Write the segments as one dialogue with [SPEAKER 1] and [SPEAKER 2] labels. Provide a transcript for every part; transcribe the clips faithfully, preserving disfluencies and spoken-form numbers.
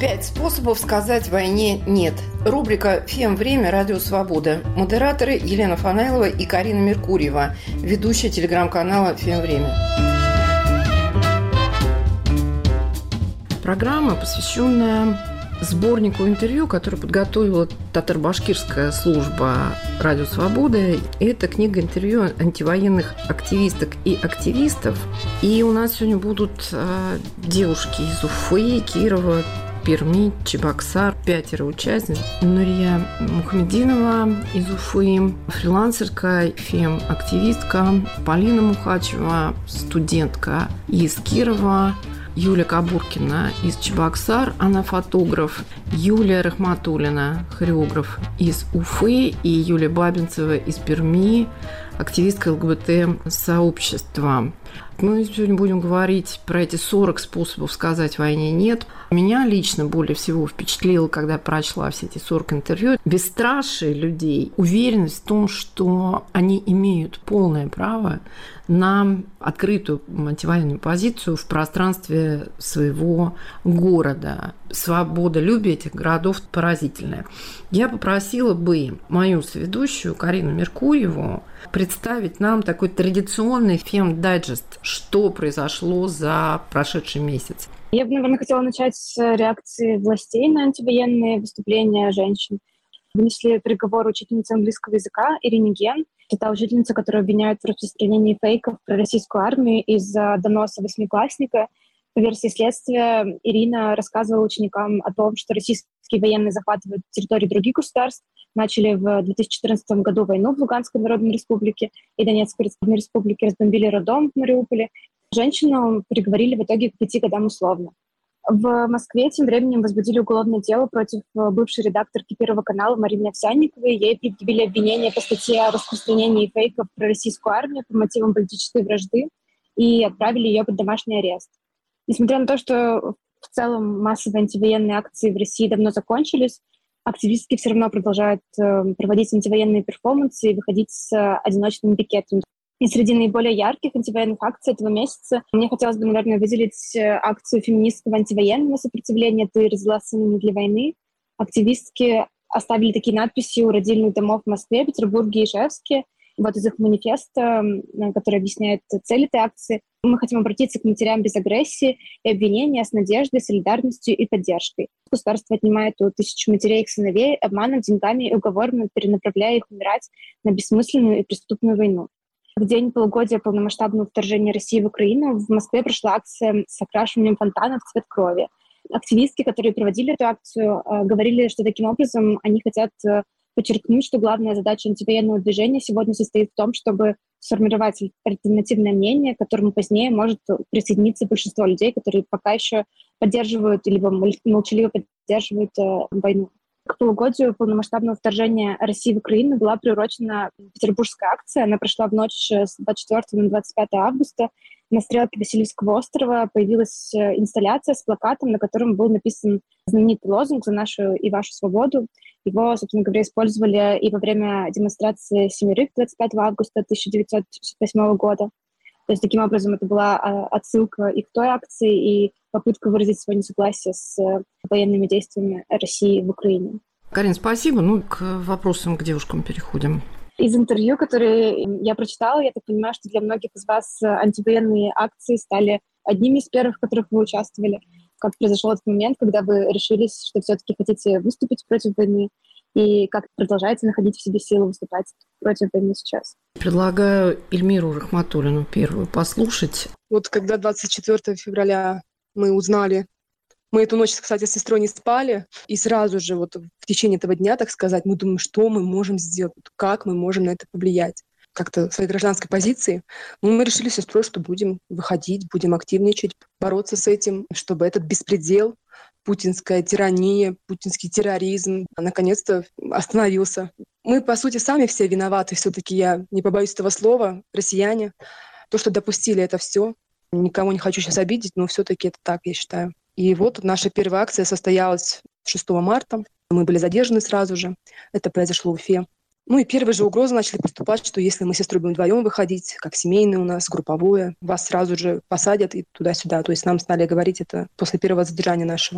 [SPEAKER 1] Пять способов сказать войне «нет». Рубрика «Фем-время. Радио Свобода». Модераторы Елена Фанайлова и Карина Меркурьева, ведущая телеграм-канала «Фем-время». Программа, посвященная сборнику интервью, который подготовила татаро-башкирская служба «Радио Свобода». Это книга интервью антивоенных активисток и активистов. И у нас сегодня будут э, девушки из Уфы, Кирова, Перми, Чебоксар, пятеро участниц. Нурия Мухамединова из Уфы, фрилансерка, фем-активистка, Полина Мухачева, студентка из Кирова, Юля Кабуркина из Чебоксар, она фотограф, Юлия Рахматуллина, хореограф из Уфы, и Юлия Бабинцева из Перми, активистка ЛГБТ-сообщества. Мы сегодня будем говорить про эти сорок способов сказать войне «нет». Меня лично более всего впечатлило, когда прочла все эти сорок интервью, бесстрашие людей, уверенность в том, что они имеют полное право на открытую антивоенную позицию в пространстве своего города. Свободолюбие этих городов поразительное. Я попросила бы мою соведущую Карину Меркурьеву представить нам такой традиционный фем-дайджест, что произошло за прошедший месяц.
[SPEAKER 2] Я бы, наверное, хотела начать с реакции властей на антивоенные выступления женщин. Вынесли приговор учительнице английского языка Ирине Ген. Это та учительница, которую обвиняют в распространении фейков про российскую армию из-за доноса восьмиклассника. По версии следствия, Ирина рассказывала ученикам о том, что российские военные захватывают территории других государств, начали в две тысячи четырнадцатом году войну в Луганской Народной Республике и Донецкой Народной Республике, разбомбили роддом в Мариуполе. Женщину приговорили в итоге к пяти годам условно. В Москве тем временем возбудили уголовное дело против бывшей редакторки Первого канала Марины Овсянниковой. Ей предъявили обвинение по статье о распространении фейков про российскую армию по мотивам политической вражды и отправили ее под домашний арест. Несмотря на то, что в целом массовые антивоенные акции в России давно закончились, активистки все равно продолжают проводить антивоенные перформансы и выходить с одиночными пикетами. И среди наиболее ярких антивоенных акций этого месяца мне хотелось бы, наверное, выделить акцию феминистского антивоенного сопротивления «Ты родила сына не для войны». Активистки оставили такие надписи у родильных домов в Москве, Петербурге и Ижевске. Вот из их манифеста, который объясняет цель этой акции. Мы хотим обратиться к матерям без агрессии и обвинения с надеждой, солидарностью и поддержкой. Государство отнимает у тысяч матерей их сыновей обманом, деньгами и уговорами, перенаправляя их умирать на бессмысленную и преступную войну. В день полугодия полномасштабного вторжения России в Украину в Москве прошла акция с окрашиванием фонтана в цвет крови. Активистки, которые проводили эту акцию, говорили, что таким образом они хотят подчеркнуть, что главная задача антивоенного движения сегодня состоит в том, чтобы сформировать альтернативное мнение, к которому позднее может присоединиться большинство людей, которые пока еще поддерживают, либо молчаливо поддерживают войну. К полугодию полномасштабного вторжения России в Украину была приурочена петербургская акция. Она прошла в ночь с двадцать четвёртого на двадцать пятое августа. На стрелке Васильевского острова появилась инсталляция с плакатом, на котором был написан знаменитый лозунг «За нашу и вашу свободу». Его, собственно говоря, использовали и во время демонстрации «Семерых» двадцать пятого августа тысяча девятьсот шестьдесят восьмого года. То есть таким образом это была отсылка и к той акции, и попытка выразить свое несогласие с военными действиями России в Украине.
[SPEAKER 1] Карин, спасибо. Ну, к вопросам к девушкам переходим.
[SPEAKER 2] Из интервью, которые я прочитала, я так понимаю, что для многих из вас антивоенные акции стали одними из первых, в которых вы участвовали. Как произошел этот момент, когда вы решились, что все-таки хотите выступить против войны, и как продолжаете находить в себе силы выступать против войны сейчас? Предлагаю
[SPEAKER 1] Эльмиру Рахматуллину первую послушать.
[SPEAKER 3] Вот когда двадцать четвёртого февраля мы узнали, мы эту ночь, кстати, с сестрой не спали, и сразу же вот в течение этого дня, так сказать, мы думаем, что мы можем сделать, как мы можем на это повлиять. Как-то в своей гражданской позиции. Но мы решили с сестрой, что будем выходить, будем активничать, бороться с этим, чтобы этот беспредел, путинская тирания, путинский терроризм наконец-то остановился. Мы, по сути, сами все виноваты. Все-таки я не побоюсь этого слова, россияне. То, что допустили это все. Никого не хочу сейчас обидеть, но все-таки это так, я считаю. И вот наша первая акция состоялась шестого марта. Мы были задержаны сразу же. Это произошло в Уфе. Ну и первые же угрозы начали поступать, что если мы с сестрой будем вдвоем выходить, как семейное у нас, групповое, вас сразу же посадят и туда-сюда. То есть нам стали говорить это после первого задержания нашего.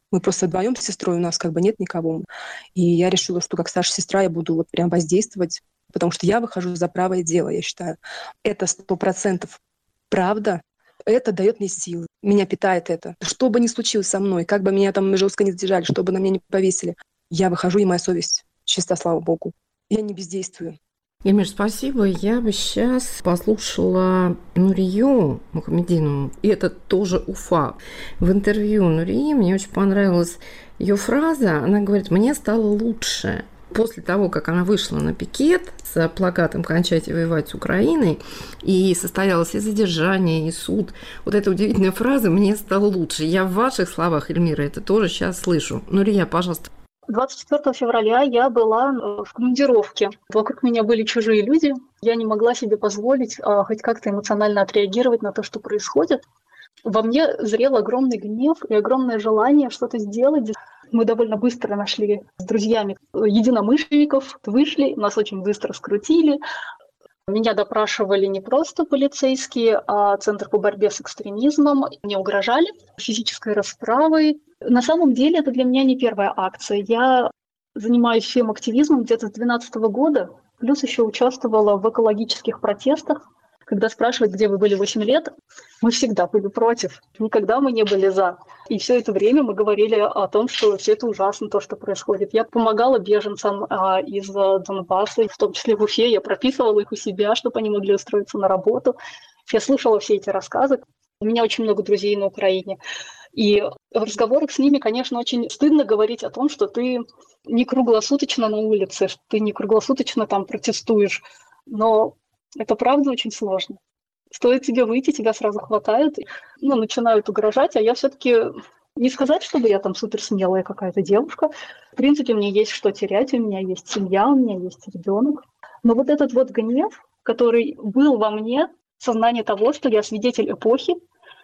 [SPEAKER 3] Мы просто вдвоем с сестрой, у нас как бы нет никого. И я решила, что как старшая сестра я буду вот прям воздействовать, потому что я выхожу за правое дело, я считаю. Это сто процентов правда. Это дает мне силы. Меня питает это. Что бы ни случилось со мной, как бы меня там жестко не задержали, что бы на меня не повесили, я выхожу, и моя совесть чиста, слава Богу. Я не бездействую.
[SPEAKER 1] Эмир, спасибо. Я бы сейчас послушала Нурию Мухамединову, и это тоже Уфа. В интервью Нурии мне очень понравилась ее фраза. Она говорит: «Мне стало лучше». После того, как она вышла на пикет с плакатом «Кончайте воевать с Украиной», и состоялось и задержание, и суд, вот эта удивительная фраза «мне стало лучше». Я в ваших словах, Эльмира, это тоже сейчас слышу. Нурия, пожалуйста.
[SPEAKER 4] двадцать четвёртого февраля я была в командировке. Вокруг меня были чужие люди. Я не могла себе позволить а, хоть как-то эмоционально отреагировать на то, что происходит. Во мне зрел огромный гнев и огромное желание что-то сделать. Мы довольно быстро нашли с друзьями единомышленников, вышли, нас очень быстро скрутили. Меня допрашивали не просто полицейские, а Центр по борьбе с экстремизмом. Мне угрожали физической расправой. На самом деле это для меня не первая акция. Я занимаюсь фем-активизмом где-то с две тысячи двенадцатого года, плюс еще участвовала в экологических протестах. Когда спрашивают, где вы были восемь лет, мы всегда были против, никогда мы не были за. И все это время мы говорили о том, что все это ужасно, то, что происходит. Я помогала беженцам а, из Донбасса, в том числе в Уфе. Я прописывала их у себя, чтобы они могли устроиться на работу. Я слушала все эти рассказы. У меня очень много друзей на Украине. И в разговорах с ними, конечно, очень стыдно говорить о том, что ты не круглосуточно на улице, что ты не круглосуточно там протестуешь. Но это правда очень сложно. Стоит тебе выйти, тебя сразу хватают, ну, начинают угрожать, а я все-таки не сказать, чтобы я там суперсмелая какая-то девушка. В принципе, мне есть что терять, у меня есть семья, у меня есть ребенок. Но вот этот вот гнев, который был во мне, сознание того, что я свидетель эпохи,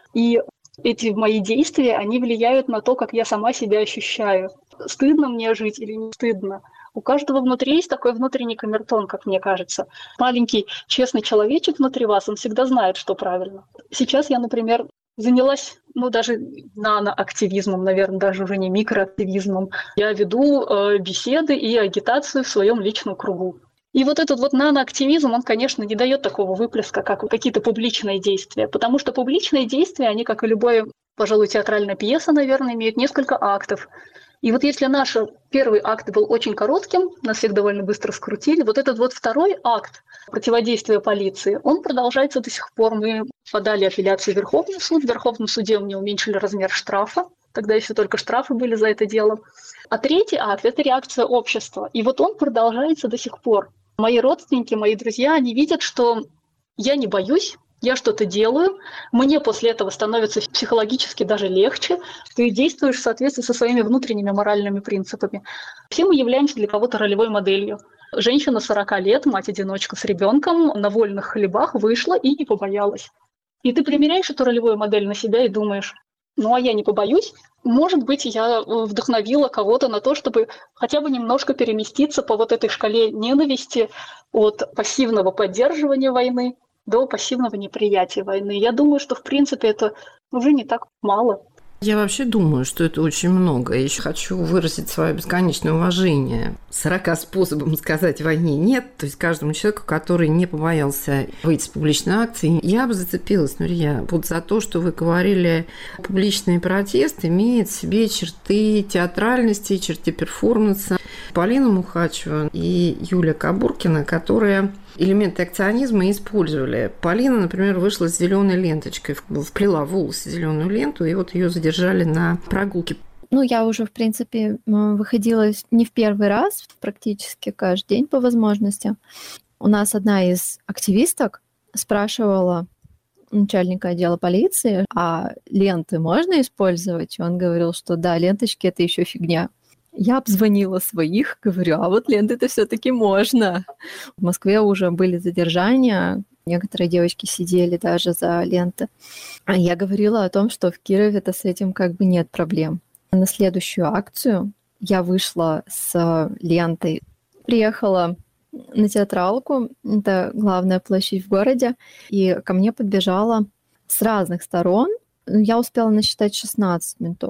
[SPEAKER 4] и эти мои действия, они влияют на то, как я сама себя ощущаю. Стыдно мне жить или не стыдно? У каждого внутри есть такой внутренний камертон, как мне кажется. Маленький честный человечек внутри вас, он всегда знает, что правильно. Сейчас я, например, занялась, ну, даже наноактивизмом, наверное, даже уже не микроактивизмом. Я веду э, беседы и агитацию в своем личном кругу. И вот этот вот наноактивизм, он, конечно, не дает такого выплеска, как какие-то публичные действия, потому что публичные действия, они, как и любая, пожалуй, театральная пьеса, наверное, имеют несколько актов. И вот если наш первый акт был очень коротким, нас всех довольно быстро скрутили, вот этот вот второй акт противодействия полиции, он продолжается до сих пор. Мы подали апелляцию в Верховный суд, в Верховном суде мне уменьшили размер штрафа, тогда еще только штрафы были за это дело. А третий акт – это реакция общества, и вот он продолжается до сих пор. Мои родственники, мои друзья, они видят, что я не боюсь, я что-то делаю, мне после этого становится психологически даже легче, ты действуешь в соответствии со своими внутренними моральными принципами. Все мы являемся для кого-то ролевой моделью. Женщина сорока лет, мать-одиночка с ребенком, на вольных хлебах вышла и не побоялась. И ты примеряешь эту ролевую модель на себя и думаешь: ну а я не побоюсь. Может быть, я вдохновила кого-то на то, чтобы хотя бы немножко переместиться по вот этой шкале ненависти от пассивного поддерживания войны до пассивного неприятия войны. Я думаю, что, в принципе, это уже не так мало.
[SPEAKER 1] Я вообще думаю, что это очень много. Я еще хочу выразить свое бесконечное уважение сорока способам сказать войне «нет», то есть каждому человеку, который не побоялся выйти с публичной акции. Я бы зацепилась, Нурия, вот за то, что вы говорили, публичный протест имеет в себе черты театральности, черты перформанса. Полина Мухачева и Юлия Кабуркина, которые элементы акционизма использовали. Полина, например, вышла с зеленой ленточкой, вплела в волосы зеленую ленту, и вот ее задержали на прогулке.
[SPEAKER 5] Ну, я уже, в принципе, выходила не в первый раз, практически каждый день по возможности. У нас одна из активисток спрашивала начальника отдела полиции, а ленты можно использовать? И он говорил, что да, ленточки — это еще фигня. Я обзвонила своих, говорю, а вот ленты-то все-таки можно. В Москве уже были задержания, некоторые девочки сидели даже за ленты. А я говорила о том, что в Кирове-то с этим как бы нет проблем. На следующую акцию я вышла с лентой, приехала на Театралку, это главная площадь в городе, и ко мне подбежала с разных сторон, я успела насчитать шестнадцать ментов.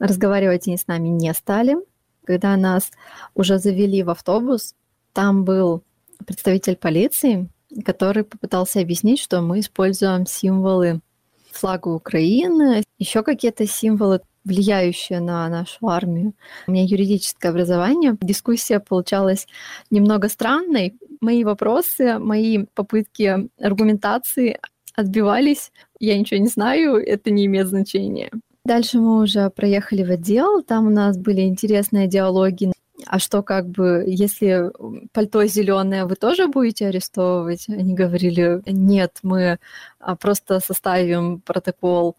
[SPEAKER 5] Разговаривать они с нами не стали. Когда нас уже завели в автобус, там был представитель полиции, который попытался объяснить, что мы используем символы флага Украины, еще какие-то символы, влияющие на нашу армию. У меня юридическое образование. Дискуссия получалась немного странной. Мои вопросы, мои попытки аргументации отбивались. Я ничего не знаю, это не имеет значения. Дальше мы уже проехали в отдел. Там у нас были интересные диалоги. А что, как бы, если пальто зеленое, вы тоже будете арестовывать? Они говорили, нет, мы просто составим протокол.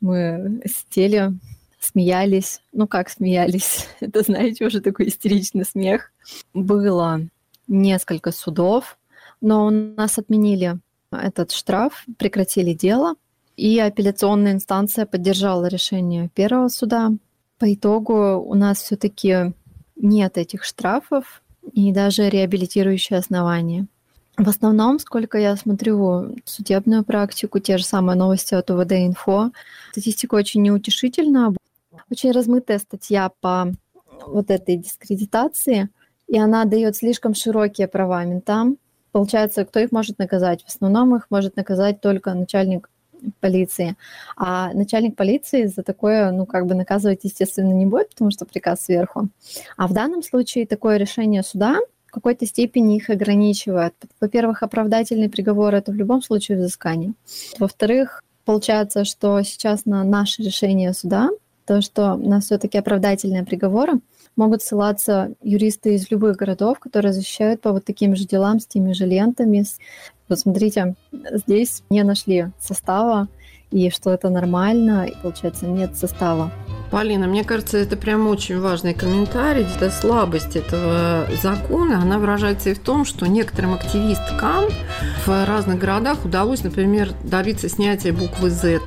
[SPEAKER 5] Мы сидели, смеялись. Ну, как смеялись? Это, знаете, уже такой истеричный смех. Было несколько судов, но у нас отменили этот штраф, прекратили дело, и апелляционная инстанция поддержала решение первого суда. По итогу у нас все-таки нет этих штрафов и даже реабилитирующие основания. В основном, сколько я смотрю судебную практику, те же самые новости от УВД-инфо, статистика очень неутешительна. Очень размытая статья по вот этой дискредитации, и она дает слишком широкие права ментам. Получается, кто их может наказать? В основном их может наказать только начальник полиции. А начальник полиции за такое, ну, как бы наказывать, естественно, не будет, потому что приказ сверху. А в данном случае такое решение суда в какой-то степени их ограничивает. Во-первых, оправдательный приговор — это в любом случае взыскание. Во-вторых, получается, что сейчас на наше решение суда, то, что у нас все-таки оправдательные приговоры, могут ссылаться юристы из любых городов, которые защищают по вот таким же делам с теми же лентами. Вот смотрите, здесь не нашли состава, и что это нормально, и, получается, нет состава.
[SPEAKER 1] Полина, мне кажется, это прям очень важный комментарий. Это слабость этого закона, она выражается и в том, что некоторым активисткам в разных городах удалось, например, добиться снятия буквы «Z»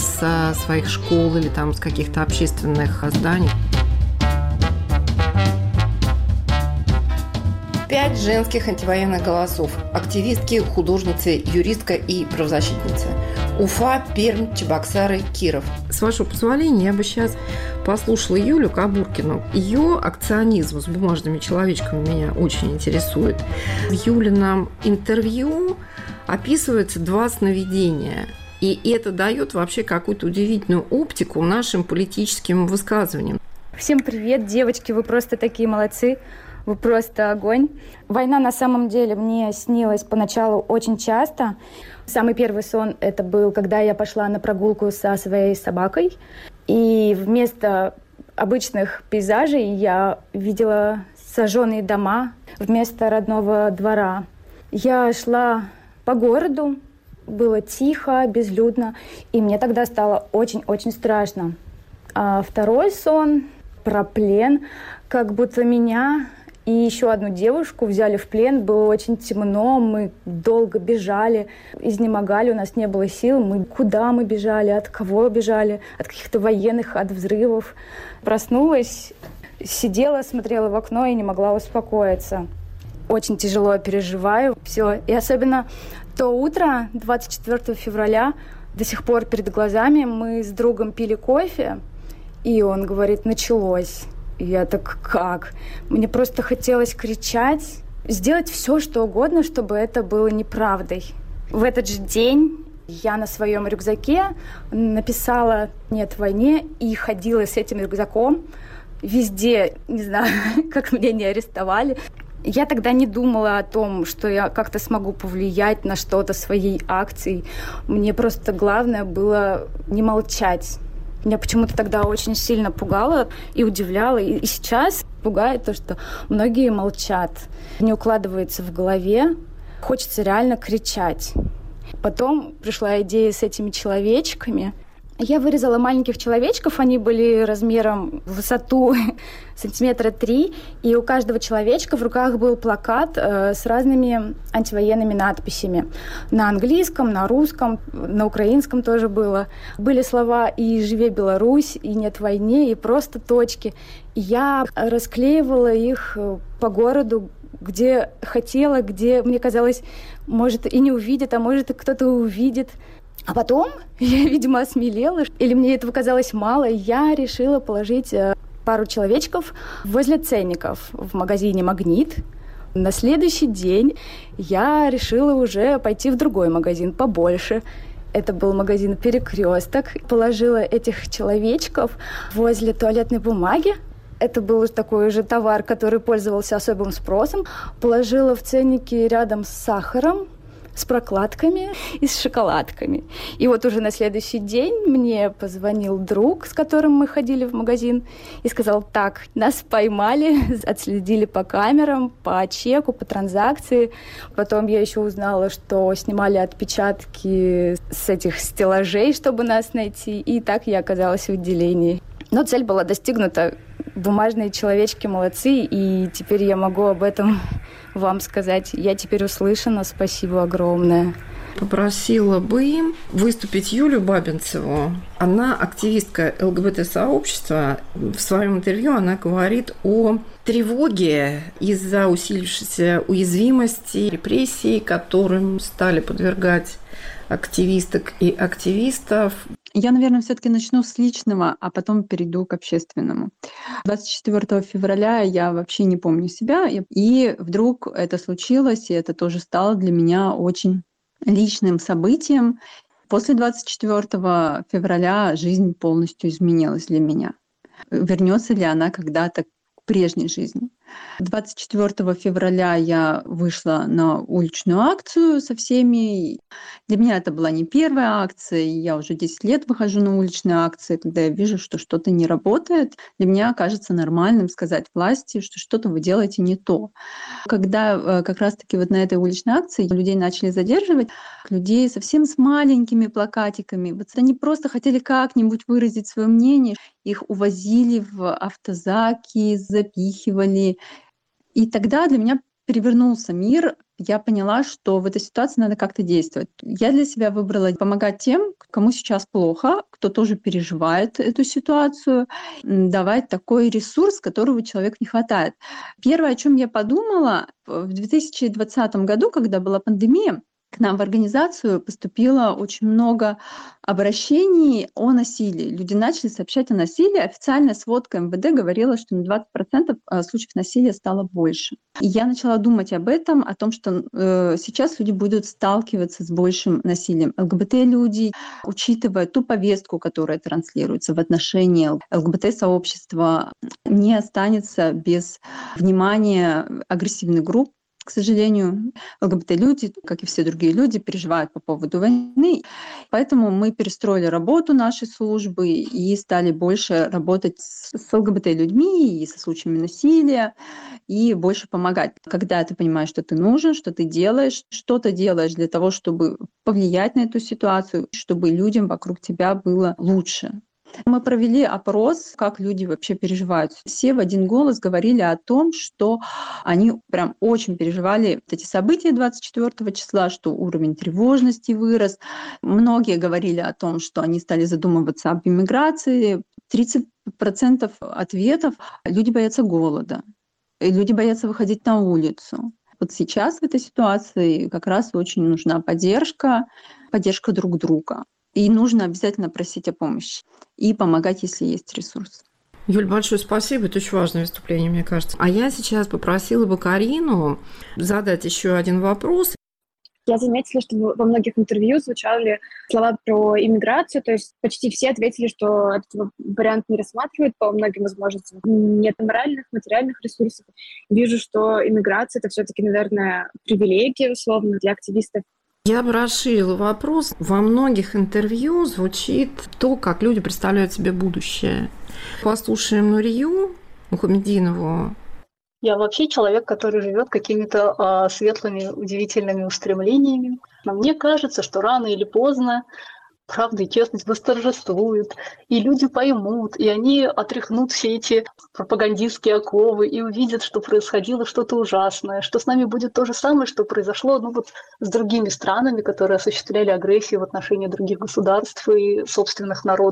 [SPEAKER 1] со своих школ или там с каких-то общественных зданий. Пять женских антивоенных голосов. Активистки, художницы, юристка и правозащитница. Уфа, Пермь, Чебоксары, Киров. С вашего позволения, я бы сейчас послушала Юлю Кабуркину. Ее акционизм с бумажными человечками меня очень интересует. В Юлином интервью описывается два сновидения. И это дает вообще какую-то удивительную оптику нашим политическим высказываниям.
[SPEAKER 6] Всем привет, девочки, вы просто такие молодцы. Вы просто огонь. Война на самом деле мне снилась поначалу очень часто. Самый первый сон это был, когда я пошла на прогулку со своей собакой. И вместо обычных пейзажей я видела сожженные дома вместо родного двора. Я шла по городу, было тихо, безлюдно, и мне тогда стало очень-очень страшно. А второй сон про плен, как будто меня и еще одну девушку взяли в плен. Было очень темно, мы долго бежали, изнемогали, у нас не было сил. Мы куда мы бежали, от кого бежали, от каких-то военных, от взрывов. Проснулась, сидела, смотрела в окно и не могла успокоиться. Очень тяжело переживаю все. И особенно то утро, двадцать четвёртого февраля, до сих пор перед глазами. Мы с другом пили кофе, и он говорит: началось. И я так, как? Мне просто хотелось кричать, сделать все, что угодно, чтобы это было неправдой. В этот же день я на своем рюкзаке написала «Нет войне» и ходила с этим рюкзаком везде, не знаю, как меня не арестовали. Я тогда не думала о том, что я как-то смогу повлиять на что-то своей акцией. Мне просто главное было не молчать. Меня почему-то тогда очень сильно пугало и удивляло. И сейчас пугает то, что многие молчат. Не укладывается в голове. Хочется реально кричать. Потом пришла идея с этими человечками. Я вырезала маленьких человечков, они были размером в высоту сантиметра три, и у каждого человечка в руках был плакат э, с разными антивоенными надписями. На английском, на русском, на украинском тоже было. Были слова «И живе Беларусь», «И нет войне», и просто точки. И я расклеивала их по городу, где хотела, где, мне казалось, может, и не увидит, а может, и кто-то увидит. А потом я, видимо, осмелела, или мне этого казалось мало, я решила положить пару человечков возле ценников в магазине «Магнит». На следующий день я решила уже пойти в другой магазин побольше. Это был магазин «Перекресток». Положила этих человечков возле туалетной бумаги. Это был такой же товар, который пользовался особым спросом. Положила в ценники рядом с сахаром, с прокладками и с шоколадками. И вот уже на следующий день мне позвонил друг, с которым мы ходили в магазин, и сказал: так, нас поймали, отследили по камерам, по чеку, по транзакции. Потом я еще узнала, что снимали отпечатки с этих стеллажей, чтобы нас найти, и так я оказалась в отделении. Но цель была достигнута. Бумажные человечки молодцы, и теперь я могу об этом вам сказать. Я теперь услышана. Спасибо огромное.
[SPEAKER 1] Попросила бы выступить Юлию Бабинцеву. Она активистка ЛГБТ-сообщества. В своем интервью она говорит о тревоге из-за усилившейся уязвимости, репрессий, которым стали подвергать активисток и активистов.
[SPEAKER 7] Я, наверное, все-таки начну с личного, а потом перейду к общественному. двадцать четвёртого февраля я вообще не помню себя, и вдруг это случилось, и это тоже стало для меня очень личным событием. После двадцать четвёртого февраля жизнь полностью изменилась для меня. Вернется ли она когда-то к прежней жизни? двадцать четвёртого февраля я вышла на уличную акцию со всеми. Для меня это была не первая акция, я уже десять лет выхожу на уличные акции, когда я вижу, что что-то не работает. Для меня кажется нормальным сказать власти, что что-то вы делаете не то. Когда как раз-таки вот на этой уличной акции людей начали задерживать, людей совсем с маленькими плакатиками, вот они просто хотели как-нибудь выразить свое мнение, их увозили в автозаки, запихивали. И тогда для меня перевернулся мир. Я поняла, что в этой ситуации надо как-то действовать. Я для себя выбрала помогать тем, кому сейчас плохо, кто тоже переживает эту ситуацию, давать такой ресурс, которого человеку не хватает. Первое, о чем я подумала, в две тысячи двадцатом году, когда была пандемия, к нам в организацию поступило очень много обращений о насилии. Люди начали сообщать о насилии. Официальная сводка эм вэ дэ говорила, что на двадцать процентов случаев насилия стало больше. И я начала думать об этом, о том, что э, сейчас люди будут сталкиваться с большим насилием. ЛГБТ-люди, учитывая ту повестку, которая транслируется в отношении ЛГБТ-сообщества, не останется без внимания агрессивных групп. К сожалению, ЛГБТ-люди, как и все другие люди, переживают по поводу войны. Поэтому мы перестроили работу нашей службы и стали больше работать с ЛГБТ-людьми и со случаями насилия, и больше помогать. Когда ты понимаешь, что ты нужен, что ты делаешь, что ты делаешь для того, чтобы повлиять на эту ситуацию, чтобы людям вокруг тебя было лучше. Мы провели опрос, как люди вообще переживают. Все в один голос говорили о том, что они прям очень переживали эти события двадцать четвёртого числа, что уровень тревожности вырос. Многие говорили о том, что они стали задумываться об иммиграции. тридцать процентов ответов — люди боятся голода, люди боятся выходить на улицу. Вот сейчас в этой ситуации как раз очень нужна поддержка, поддержка друг друга. И нужно обязательно просить о помощи и помогать, если есть ресурс.
[SPEAKER 1] Юль, большое спасибо. Это очень важное выступление, мне кажется. А я сейчас попросила бы Карину задать еще один вопрос.
[SPEAKER 2] Я заметила, что во многих интервью звучали слова про иммиграцию, то есть почти все ответили, что этот вариант не рассматривают по многим возможностям. Нет моральных, материальных ресурсов. Вижу, что иммиграция — это все-таки, наверное, привилегия, условно, для активистов.
[SPEAKER 1] Я бы расширила вопрос. Во многих интервью звучит то, как люди представляют себе будущее. Послушаем Нурию Мухамединову.
[SPEAKER 4] Я вообще человек, который живет какими-то а, светлыми, удивительными устремлениями. Но мне кажется, что рано или поздно правда и честность восторжествуют, и люди поймут, и они отряхнут все эти пропагандистские оковы и увидят, что происходило что-то ужасное, что с нами будет то же самое, что произошло ну, вот, с другими странами, которые осуществляли агрессию в отношении других государств и собственных народов.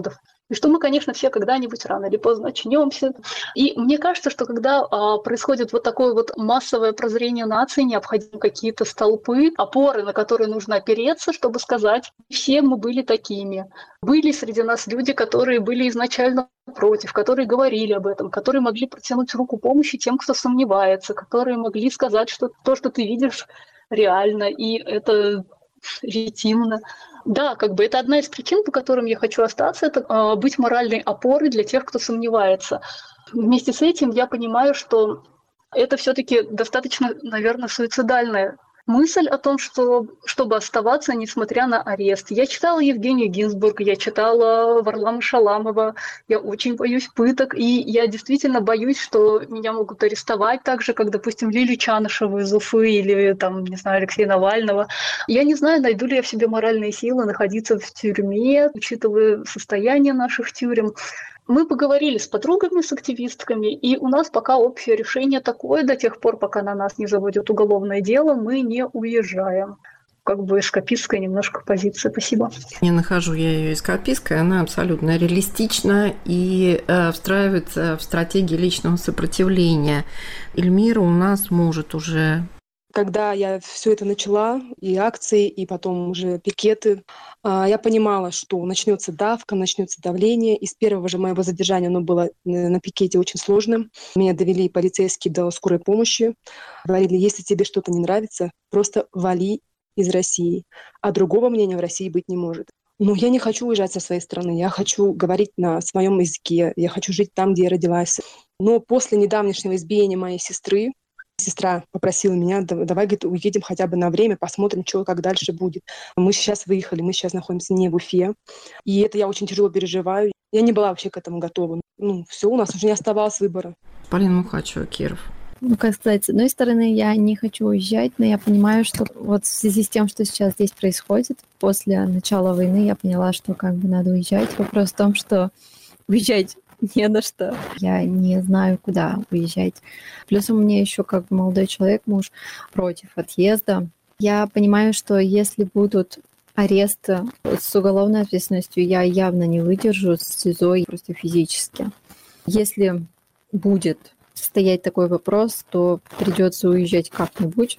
[SPEAKER 4] И что мы, конечно, все когда-нибудь рано или поздно очнемся. И мне кажется, что когда а, происходит вот такое вот массовое прозрение нации, необходимы какие-то столпы, опоры, на которые нужно опереться, чтобы сказать, все мы были такими. Были среди нас люди, которые были изначально против, которые говорили об этом, которые могли протянуть руку помощи тем, кто сомневается, которые могли сказать, что то, что ты видишь, реально, и это легитимно. Да, как бы это одна из причин, по которым я хочу остаться, это э, быть моральной опорой для тех, кто сомневается. Вместе с этим я понимаю, что это все-таки достаточно, наверное, суицидальная мысль о том, что, чтобы оставаться, несмотря на арест. Я читала Евгению Гинзбург, я читала Варлама Шаламова, я очень боюсь пыток, и я действительно боюсь, что меня могут арестовать так же, как, допустим, Лилию Чанышеву из Уфы или, там, не знаю, Алексея Навального. Я не знаю, найду ли я в себе моральные силы находиться в тюрьме, учитывая состояние наших тюрем. Мы поговорили с подругами, с активистками, и у нас пока общее решение такое: до тех пор, пока на нас не заводят уголовное дело, мы не уезжаем. Как бы эскапистская немножко позиция. Спасибо.
[SPEAKER 1] Не нахожу я ее эскапистской, она абсолютно реалистична и э, встраивается в стратегии личного сопротивления. Эльмира у нас может уже...
[SPEAKER 3] Когда я все это начала, и акции, и потом уже пикеты, я понимала, что начнется давка, начнется давление. И с первого же моего задержания оно было на пикете очень сложным. Меня довели полицейские до скорой помощи. Говорили, если тебе что-то не нравится, просто вали из России. А другого мнения в России быть не может. Но я не хочу уезжать со своей страны. Я хочу говорить на своем языке. Я хочу жить там, где я родилась. Но после недавнешнего избиения моей сестры, сестра попросила меня, давай, говорит, уедем хотя бы на время, посмотрим, что, как дальше будет. Мы сейчас выехали, мы сейчас находимся не в Уфе. И это я очень тяжело переживаю. Я не была вообще к этому готова. Ну, все, у нас уже не оставалось выбора.
[SPEAKER 1] Полина Мухачева, Киров.
[SPEAKER 5] Ну, как сказать, с одной стороны, я не хочу уезжать, но я понимаю, что вот в связи с тем, что сейчас здесь происходит, после начала войны я поняла, что как бы надо уезжать. Вопрос в том, что уезжать не на что. Я не знаю, куда уезжать. Плюс у меня еще как бы молодой человек, муж, против отъезда. Я понимаю, что если будут аресты с уголовной ответственностью, я явно не выдержу с СИЗО просто физически. Если будет стоять такой вопрос, то придется уезжать как-нибудь.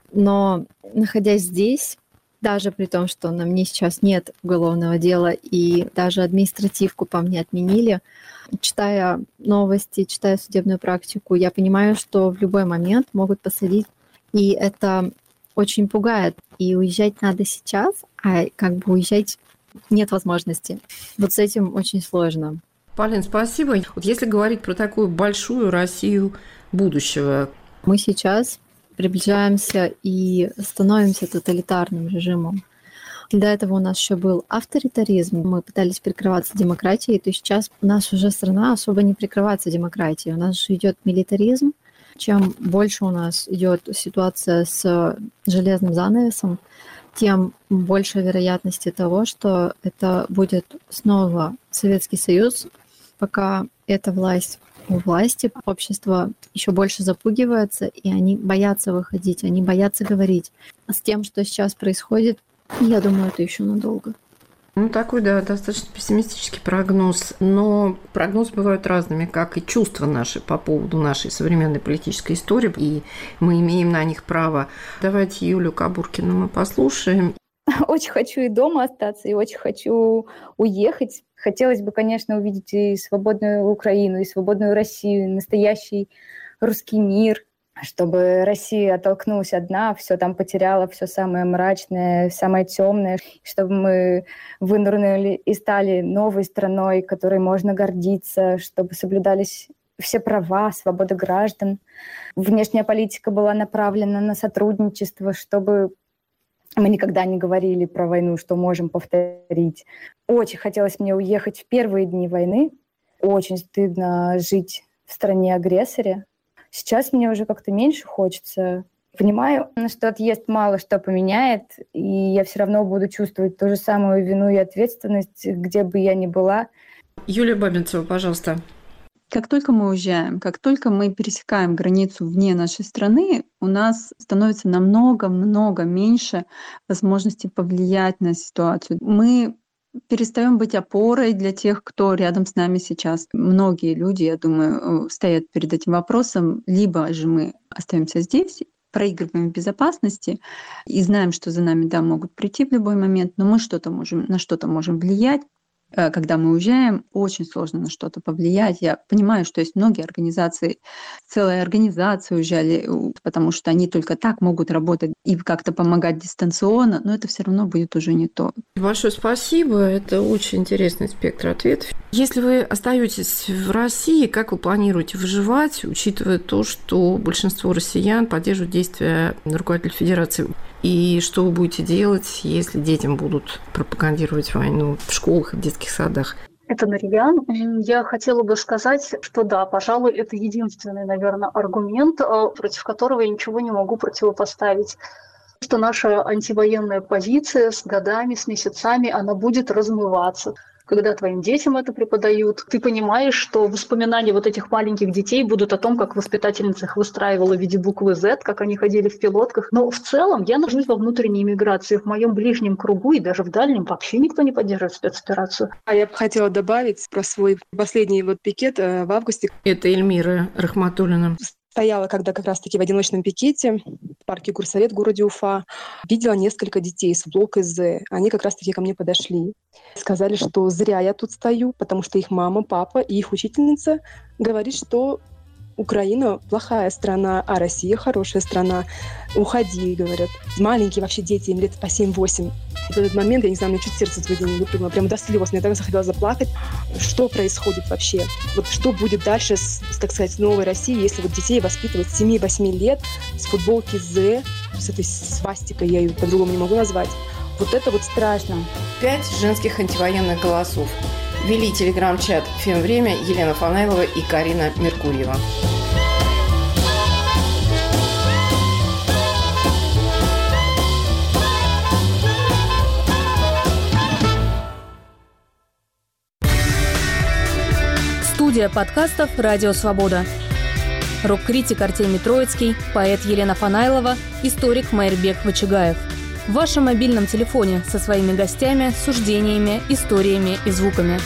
[SPEAKER 5] Но находясь здесь, даже при том, что на мне сейчас нет уголовного дела и даже административку по мне отменили, читая новости, читая судебную практику, я понимаю, что в любой момент могут посадить. И это очень пугает. И уезжать надо сейчас, а как бы уезжать нет возможности. Вот с этим очень сложно.
[SPEAKER 1] Полин, спасибо. Вот если говорить про такую большую Россию будущего.
[SPEAKER 5] Мы сейчас приближаемся и становимся тоталитарным режимом. До этого у нас еще был авторитаризм. Мы пытались прикрываться демократией, то сейчас у нас уже страна особо не прикрывается демократией. У нас же идет милитаризм. Чем больше у нас идет ситуация с железным занавесом, тем больше вероятности того, что это будет снова Советский Союз, пока эта власть у власти, общество еще больше запугивается, и они боятся выходить, они боятся говорить. А с тем, что сейчас происходит, я думаю, это еще надолго.
[SPEAKER 1] Ну, такой, да, достаточно пессимистический прогноз. Но прогнозы бывают разными, как и чувства наши по поводу нашей современной политической истории, и мы имеем на них право. Давайте Юлию Кабуркину мы послушаем.
[SPEAKER 6] Очень хочу и дома остаться, и очень хочу уехать. Хотелось бы, конечно, увидеть и свободную Украину, и свободную Россию, и настоящий русский мир, чтобы Россия оттолкнулась одна, все там потеряла, все самое мрачное, самое темное, чтобы мы вынырнули и стали новой страной, которой можно гордиться, чтобы соблюдались все права, свобода граждан. Внешняя политика была направлена на сотрудничество, чтобы мы никогда не говорили про войну, что можем повторить. Очень хотелось мне уехать в первые дни войны. Очень стыдно жить в стране-агрессоре. Сейчас мне уже как-то меньше хочется. Понимаю, что отъезд мало что поменяет, и я все равно буду чувствовать ту же самую вину и ответственность, где бы я ни была.
[SPEAKER 1] Юлия Бабинцева, пожалуйста.
[SPEAKER 7] Как только мы уезжаем, как только мы пересекаем границу вне нашей страны, у нас становится намного-много меньше возможности повлиять на ситуацию. Мы перестаем быть опорой для тех, кто рядом с нами сейчас. Многие люди, я думаю, стоят перед этим вопросом. Либо же мы остаемся здесь, проигрываем в безопасности и знаем, что за нами, да, могут прийти в любой момент, но мы что-то можем, на что-то можем влиять. Когда мы уезжаем, очень сложно на что-то повлиять. Я понимаю, что есть многие организации, целые организации уезжали, потому что они только так могут работать и как-то помогать дистанционно, но это все равно будет уже не то.
[SPEAKER 1] Большое спасибо. Это очень интересный спектр ответов. Если вы остаетесь в России, как вы планируете выживать, учитывая то, что большинство россиян поддерживают действия руководителя Федерации? И что вы будете делать, если детям будут пропагандировать войну в школах и в детских садах?
[SPEAKER 4] Это Нарьян. Я хотела бы сказать, что да, пожалуй, это единственный, наверное, аргумент, против которого я ничего не могу противопоставить. Что наша антивоенная позиция с годами, с месяцами, она будет размываться. Когда твоим детям это преподают, ты понимаешь, что воспоминания вот этих маленьких детей будут о том, как воспитательница их выстраивала в виде буквы Z, как они ходили в пилотках. Но в целом я нахожусь во внутренней миграции. В моем ближнем кругу и даже в дальнем вообще никто не поддерживает спецоперацию.
[SPEAKER 3] А я бы хотела добавить про свой последний вот пикет в августе.
[SPEAKER 1] Это Эльмира Рахматуллина.
[SPEAKER 3] Стояла, когда как раз-таки в одиночном пикете в парке Горсовет в городе Уфа, видела несколько детей с блока З. Они как раз-таки ко мне подошли. Сказали, что зря я тут стою, потому что их мама, папа и их учительница говорит, что Украина плохая страна, а Россия хорошая страна. Уходи, говорят. Маленькие вообще дети, им лет по семь-восемь. В этот момент, я не знаю, мне чуть сердце твое не выпрыгнуло, прямо до слез. Мне так захотелось заплакать. Что происходит вообще? Вот что будет дальше с, так сказать, новой Россией, если вот детей воспитывать с семи-восьми лет с футболки З, с этой свастикой, я ее по-другому не могу назвать. Вот это вот страшно.
[SPEAKER 1] Пять женских антивоенных голосов. Вели телеграм-чат «Фемвремя» Елена Фанайлова и Карина Меркурьева.
[SPEAKER 8] Студия подкастов «Радио Свобода». Рок-критик Артемий Троицкий, поэт Елена Фанайлова, историк Майрбек Вачигаев. В вашем мобильном телефоне со своими гостями, суждениями, историями и звуками.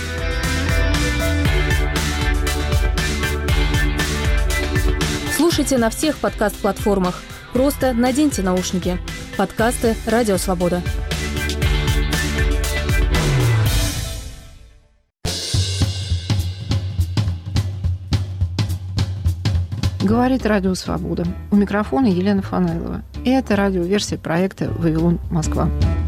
[SPEAKER 8] Слушайте на всех подкаст-платформах. Просто наденьте наушники. Подкасты «Радио Свобода».
[SPEAKER 1] Говорит Радио Свобода. У микрофона Елена Фанайлова. И это радиоверсия проекта «Вавилон, Москва».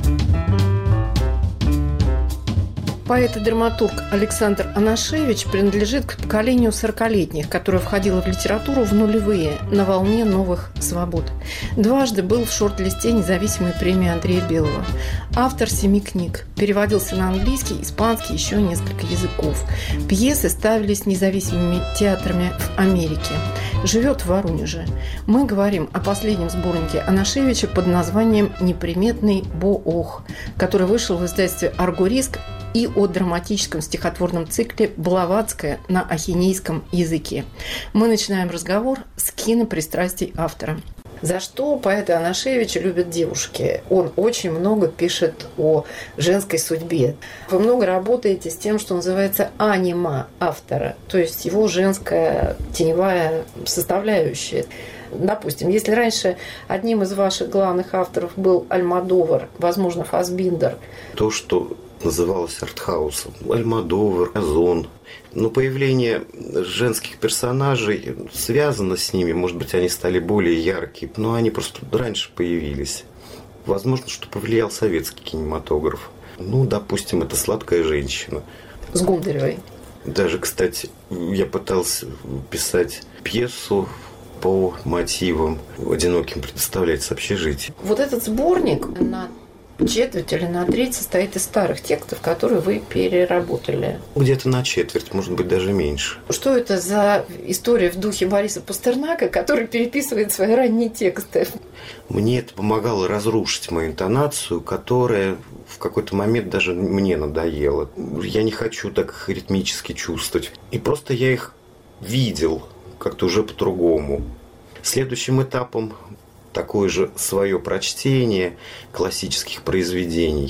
[SPEAKER 1] Поэт и драматург Александр Анашевич принадлежит к поколению сорокалетних, которое входило в литературу в нулевые, на волне новых свобод. Дважды был в шорт-листе независимой премии Андрея Белого. Автор семи книг. Переводился на английский, испанский, еще несколько языков. Пьесы ставились независимыми театрами в Америке. Живет в Воронеже. Мы говорим о последнем сборнике Анашевича под названием «Неприметный Боох», который вышел в издательстве «Аргориск», и о драматическом стихотворном цикле «Блаватская» на ахинейском языке. Мы начинаем разговор с кинопристрастий автора. За что поэта Анашевича любят девушки? Он очень много пишет о женской судьбе. Вы много работаете с тем, что называется анима автора, то есть его женская теневая составляющая. Допустим, если раньше одним из ваших главных авторов был Альмодовар, возможно, Фассбиндер.
[SPEAKER 9] То, что называлось артхаусом. Альмодовар, Озон. Но появление женских персонажей связано с ними. Может быть, они стали более яркие, но они просто раньше появились. Возможно, что повлиял советский кинематограф. Ну, допустим, это «Сладкая женщина».
[SPEAKER 1] С Гундаревой.
[SPEAKER 9] Даже, кстати, я пытался писать пьесу по мотивам «Одиноким предоставляется общежитие».
[SPEAKER 1] Вот этот сборник на четверть или на треть состоит из старых текстов, которые вы переработали.
[SPEAKER 9] Где-то на четверть, может быть, даже меньше.
[SPEAKER 1] Что это за история в духе Бориса Пастернака, который переписывает свои ранние тексты?
[SPEAKER 9] Мне это помогало разрушить мою интонацию, которая в какой-то момент даже мне надоела. Я не хочу так ритмически чувствовать. И просто я их видел как-то уже по-другому. Следующим этапом такое же свое прочтение классических произведений.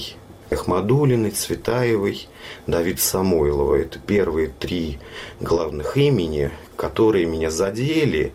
[SPEAKER 9] Ахмадулиной, Цветаевой, Давида Самойлова. Это первые три главных имени, которые меня задели,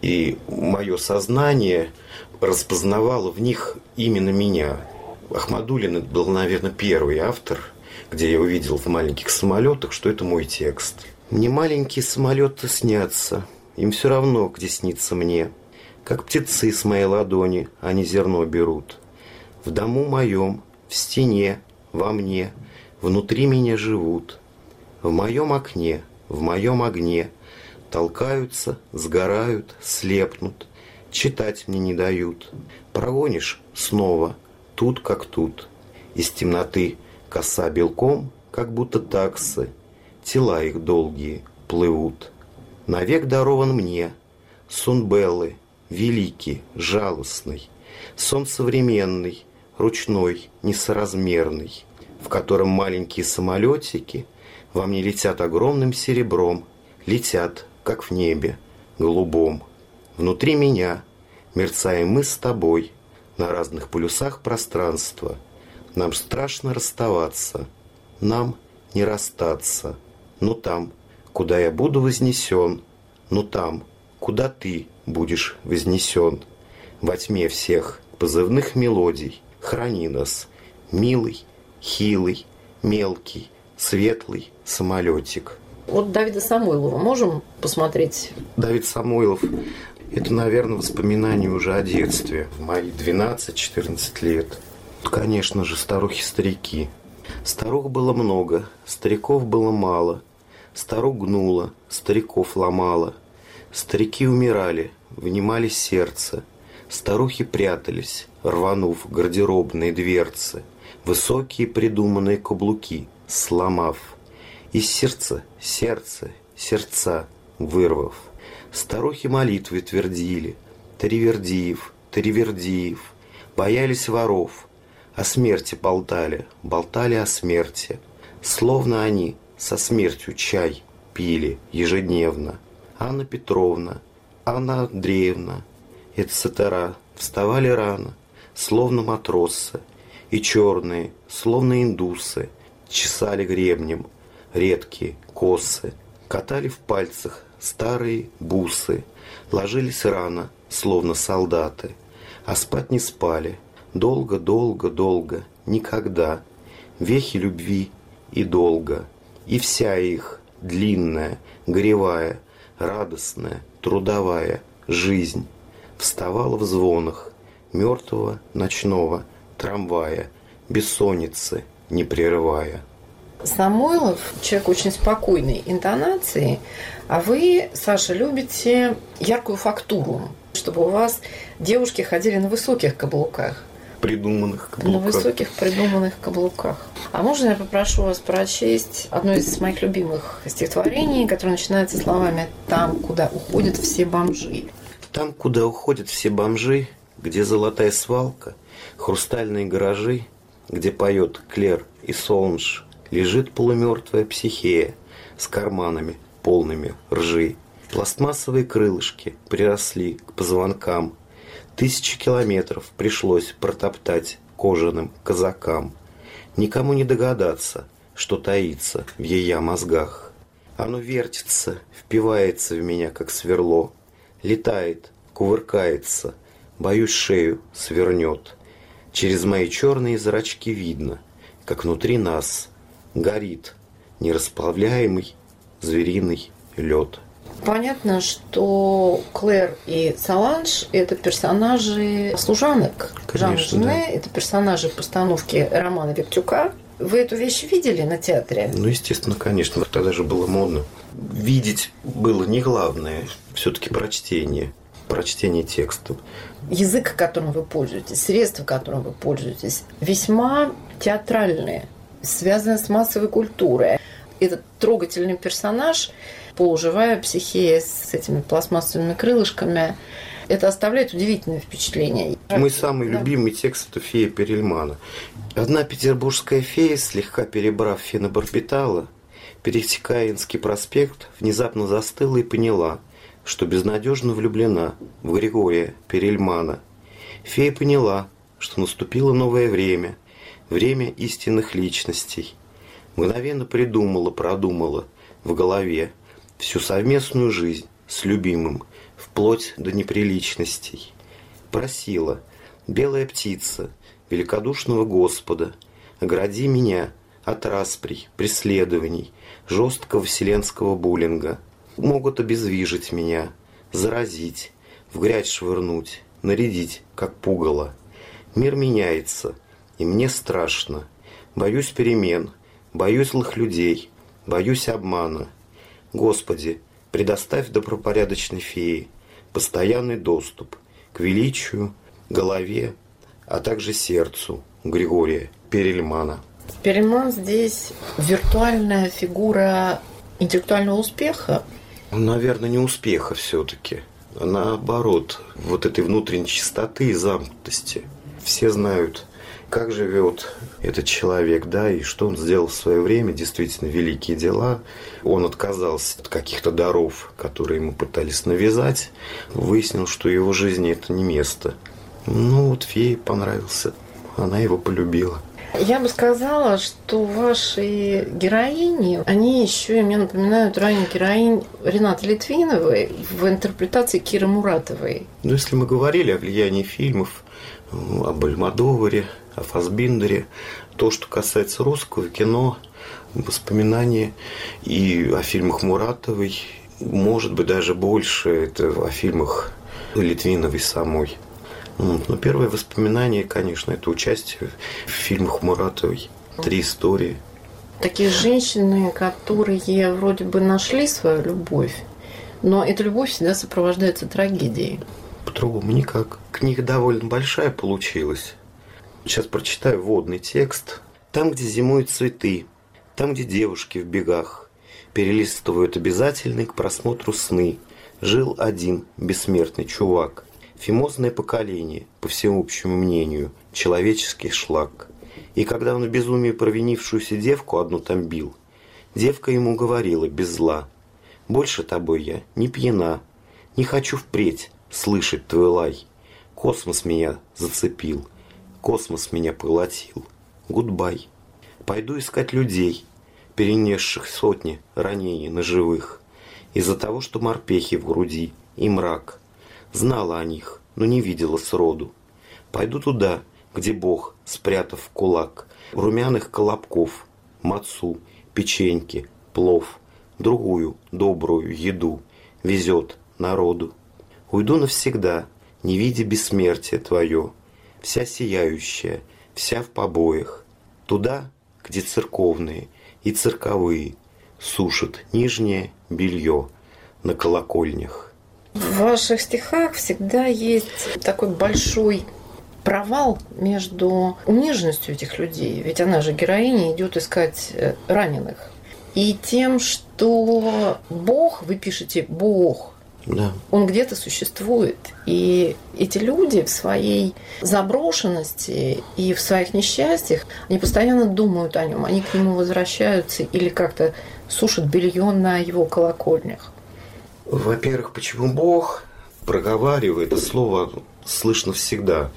[SPEAKER 9] и мое сознание распознавало в них именно меня. Ахмадулин был, наверное, первый автор, где я увидел в «Маленьких самолетах», что это мой текст. «Мне маленькие самолеты снятся, им все равно, где снится мне. Как птицы с моей ладони они зерно берут. В дому моем, в стене, во мне, внутри меня живут. В моем окне, в моем огне толкаются, сгорают, слепнут, читать мне не дают. Прогонишь снова, тут как тут. Из темноты коса белком, как будто таксы, тела их долгие плывут. Навек дарован мне сон Беллы, великий, жалостный, сон современный, ручной, несоразмерный, в котором маленькие самолетики во мне летят огромным серебром, летят, как в небе, голубом. Внутри меня мерцаем мы с тобой на разных полюсах пространства. Нам страшно расставаться, нам не расстаться. Но там, куда я буду вознесен, но там, куда ты будешь вознесен. Во тьме всех позывных мелодий храни нас, милый, хилый, мелкий, светлый самолетик.
[SPEAKER 1] Вот Давида Самойлова можем посмотреть?
[SPEAKER 9] Давид Самойлов – это, наверное, воспоминания уже о детстве. В мои двенадцать-четырнадцать лет. Конечно же, старухи-старики. Старух было много, стариков было мало. Старух гнула, стариков ломала. Старики умирали, вынимали сердце. Старухи прятались, рванув гардеробные дверцы, высокие придуманные каблуки, сломав. Из сердца, сердце, сердца вырвав. Старухи молитвы твердили, Таривердиев, Таривердиев, боялись воров, о смерти болтали, болтали о смерти. Словно они со смертью чай пили ежедневно. Анна Петровна, Анна Андреевна, эт-цетера, вставали рано, словно матросы, и черные, словно индусы, чесали гребнем редкие косы, катали в пальцах старые бусы, ложились рано, словно солдаты, а спать не спали, долго, долго, долго, никогда, вехи любви и долго, и вся их длинная, горевая, радостная, трудовая жизнь вставала в звонах мертвого ночного трамвая, бессонницы не прерывая.
[SPEAKER 1] Самойлов – человек очень спокойной интонации, а вы, Саша, любите яркую фактуру, чтобы у вас девушки ходили на высоких каблуках.
[SPEAKER 9] Придуманных каблуках.
[SPEAKER 1] На высоких придуманных каблуках. А можно я попрошу вас прочесть одно из моих любимых стихотворений, которое начинается словами «Там, куда уходят все бомжи».
[SPEAKER 9] Там, куда уходят все бомжи, где золотая свалка, хрустальные гаражи, где поет Клер и Солнж, лежит полумертвая психея с карманами, полными ржи. Пластмассовые крылышки приросли к позвонкам. Тысячи километров пришлось протоптать кожаным казакам. Никому не догадаться, что таится в ея мозгах. Оно вертится, впивается в меня, как сверло. Летает, кувыркается, боюсь, шею свернет. Через мои черные зрачки видно, как внутри нас горит нерасплавляемый звериный лед.
[SPEAKER 1] Понятно, что Клэр и Соланж – это персонажи служанок Жана Жене, это персонажи постановки романа Виктюка. Вы эту вещь видели на театре?
[SPEAKER 9] Ну, естественно, конечно. Тогда же было модно. Видеть было не главное, все-таки прочтение, прочтение текстов.
[SPEAKER 1] Язык, которым вы пользуетесь, средства, которым вы пользуетесь, весьма театральные, связаны с массовой культурой. Этот трогательный персонаж, полуживая психея с этими пластмассовыми крылышками, это оставляет удивительное впечатление.
[SPEAKER 9] Мой самый да. любимый текст – это «Фея Перельмана». Одна петербургская фея, слегка перебрав фенобарбитала, пересекая Инский проспект, внезапно застыла и поняла, что безнадежно влюблена в Григория Перельмана. Фея поняла, что наступило новое время, время истинных личностей. Мгновенно придумала, продумала в голове всю совместную жизнь с любимым, вплоть до неприличностей. Просила: белая птица великодушного Господа, огради меня от расприй, преследований, жесткого вселенского буллинга. Могут обездвижить меня, заразить, в грязь швырнуть, нарядить, как пугало. Мир меняется, и мне страшно. Боюсь перемен, боюсь злых людей, боюсь обмана. Господи, предоставь добропорядочной фее постоянный доступ к величию, голове, а также сердцу Григория Перельмана.
[SPEAKER 1] Перельман здесь виртуальная фигура интеллектуального успеха?
[SPEAKER 9] Наверное, не успеха все-таки, а наоборот, вот этой внутренней чистоты и замкнутости. Все знают, как живет этот человек, да, и что он сделал в свое время, действительно великие дела. Он отказался от каких-то даров, которые ему пытались навязать. Выяснил, что его жизни это не место. Ну вот фее понравился, она его полюбила.
[SPEAKER 1] Я бы сказала, что ваши героини, они еще и мне напоминают ранее героинь Ренаты Литвиновой в интерпретации Киры Муратовой.
[SPEAKER 9] Ну, если мы говорили о влиянии фильмов, об Альмодоваре, о Фассбиндере, то, что касается русского кино, воспоминания и о фильмах Муратовой, может быть, даже больше, это о фильмах Литвиновой самой. Но первое воспоминание, конечно, это участие в фильмах Муратовой. Три истории.
[SPEAKER 1] Такие женщины, которые вроде бы нашли свою любовь, но эта любовь всегда сопровождается трагедией.
[SPEAKER 9] По-другому никак. Книга довольно большая получилась. Сейчас прочитаю вводный текст. Там, где зимуют цветы, там, где девушки в бегах перелистывают обязательные к просмотру сны, жил один бессмертный чувак. Фимозное поколение, по всеобщему мнению, человеческий шлак. И когда он в безумии провинившуюся девку одну там бил, девка ему говорила без зла: «Больше тобой я не пьяна, не хочу впредь слышать твой лай. Космос меня зацепил, космос меня поглотил. Гудбай. Пойду искать людей, перенесших сотни ранений ножевых, из-за того, что морпехи в груди и мрак. Знала о них, но не видела сроду. Пойду туда, где Бог, спрятав в кулак румяных колобков, мацу, печеньки, плов, другую добрую еду везет народу. Уйду навсегда, не видя бессмертия твое, вся сияющая, вся в побоях, туда, где церковные и цирковые сушат нижнее белье на колокольнях».
[SPEAKER 1] В ваших стихах всегда есть такой большой провал между униженностью этих людей, ведь она же, героиня, идет искать раненых, и тем, что Бог, вы пишете «Бог»,
[SPEAKER 9] да.
[SPEAKER 1] Он где-то существует. И эти люди в своей заброшенности и в своих несчастьях, они постоянно думают о нем, они к нему возвращаются или как-то сушат белье на его колокольнях.
[SPEAKER 9] Во-первых, почему Бог проговаривает это слово слышно всегда.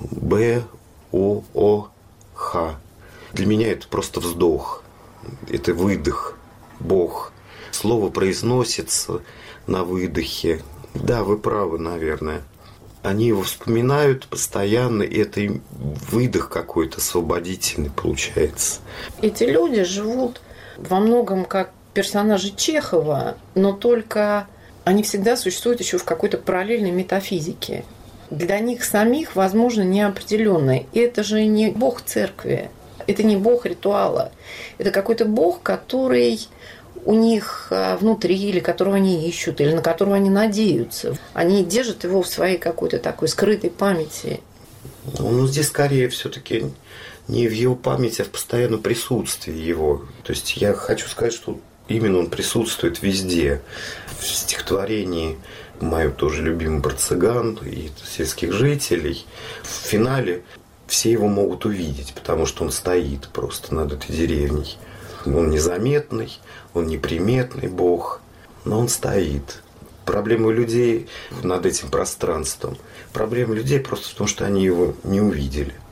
[SPEAKER 9] Б, О, О, Х. Для меня это просто вздох. Это выдох. Бог. Слово произносится на выдохе. Да, вы правы, наверное. Они его вспоминают постоянно, и это выдох какой-то освободительный получается.
[SPEAKER 1] Эти люди живут во многом как персонажи Чехова, но только они всегда существуют еще в какой-то параллельной метафизике. Для них самих, возможно, неопределенной. И это же не бог церкви, это не бог ритуала. Это какой-то бог, который у них внутри, или которого они ищут, или на которого они надеются. Они держат его в своей какой-то такой скрытой памяти.
[SPEAKER 9] Ну, здесь скорее все-таки не в его памяти, а в постоянном присутствии его. То есть я хочу сказать, что именно он присутствует везде. В стихотворении мою тоже любимый про цыган и сельских жителей. В финале все его могут увидеть, потому что он стоит просто над этой деревней. Он незаметный, он неприметный бог, но он стоит. Проблема людей над этим пространством. Проблема людей просто в том, что они его не увидели.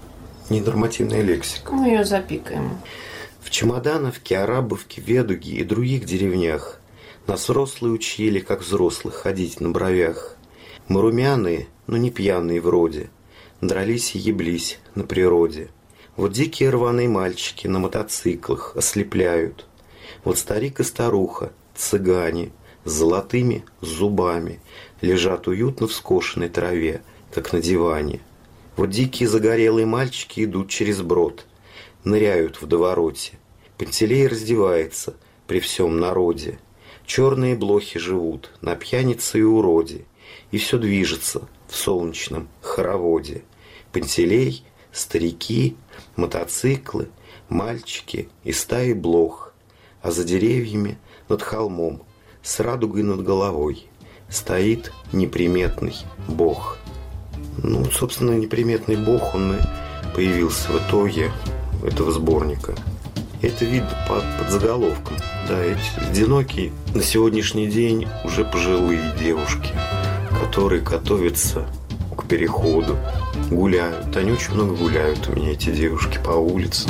[SPEAKER 9] Ненормативная лексика.
[SPEAKER 1] Мы ее запикаем.
[SPEAKER 9] В Чемодановке, Арабовке, Ведуге и других деревнях нас взрослые учили, как взрослых, ходить на бровях. Мы румяные, но не пьяные вроде, дрались и еблись на природе. Вот дикие рваные мальчики на мотоциклах ослепляют. Вот старик и старуха, цыгане, с золотыми зубами, лежат уютно в скошенной траве, как на диване. Вот дикие загорелые мальчики идут через брод, ныряют в водовороте. Пантелей раздевается при всем народе. Черные блохи живут на пьянице и уроде, и все движется в солнечном хороводе. Пантелей, старики, мотоциклы, мальчики и стаи блох, а за деревьями над холмом с радугой над головой стоит неприметный бог. Ну, собственно, неприметный бог, он и появился в итоге этого сборника. Это видно по подзаголовкам. Да, эти одинокие на сегодняшний день уже пожилые девушки, которые готовятся к переходу, гуляют. Они очень много гуляют у меня, эти девушки, по улицам.